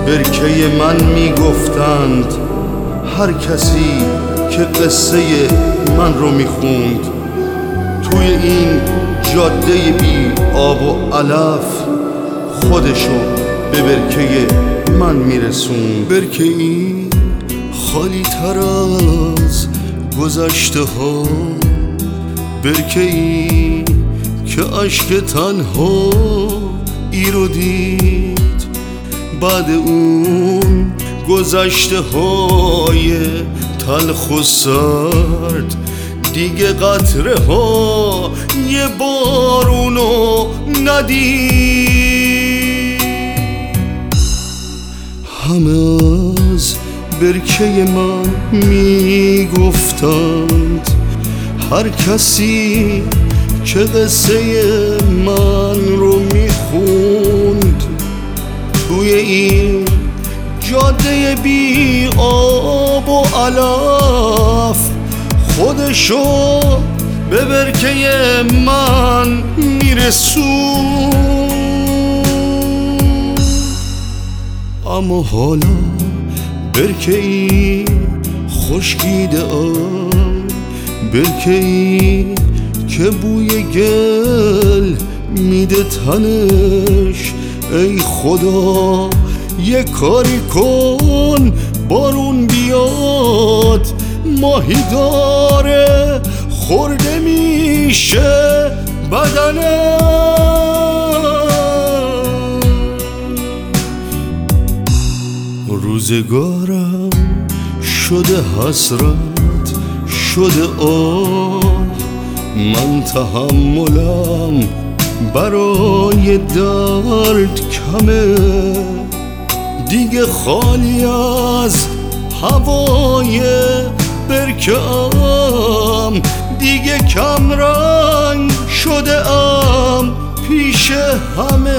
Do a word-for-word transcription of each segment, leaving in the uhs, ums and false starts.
برکه من میگفتند هر کسی که قصه من رو میخوند. توی این جاده بی آب و علف خودشو به برکه من میرسوند. برکه این خالی تر از گذشته ها، برکه این که اشک تنها ای رو دید. بعد اون گذشته های تلخ و سرد دیگه قطره ها یه بارونو ندید. همه از برکه من میگفتند هر کسی که قصه من رو میخوند. توی این جاده بی آب و علف خودشو به برکه من میرسوند. اما حالا برکه ای خشکیده ام، برکه ای که بوی گل میده تنش. ای خدا یه کاری کن بارون بیاد، ماهی داره خورده میشه بدنه. روزگارم شده حسرت شده آه، من تحملم برای درد کمه. دیگه خالی از هوای برکه ام، دیگه کم رنگ شده ام پیش همه.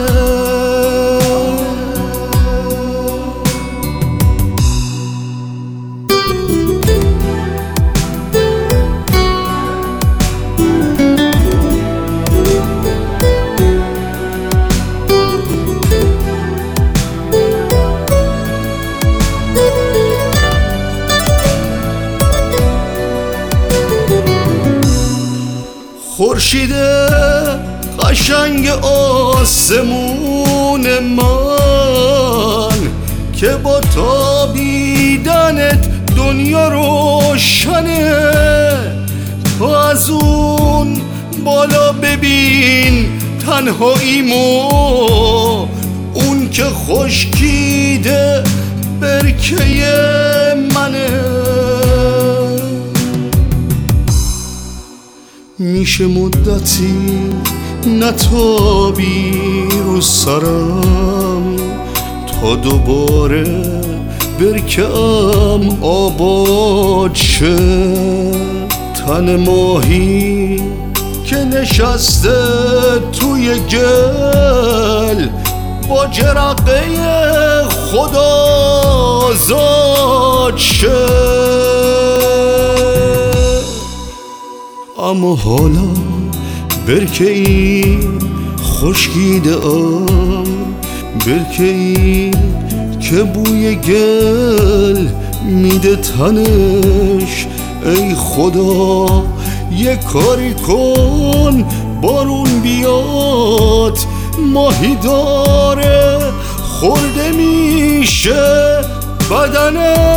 خورشید قشنگ آسمون من که با تابیدنت دنیا روشنه. تو از اون بالا ببین تنهاییمو، اون که خشکیده برکه منه. میشه مدتی نتابی رو سرم تا دوباره برکم آباد شه. تن ماهی که نشسته توی گل با جرقه خدا آزاد شه. اما حالا برکه ای خشکیده ام، برکه ای که بوی گل میده تنش. ای خدا یه کاری کن بارون بیاد، ماهی داره خورده میشه بدنه.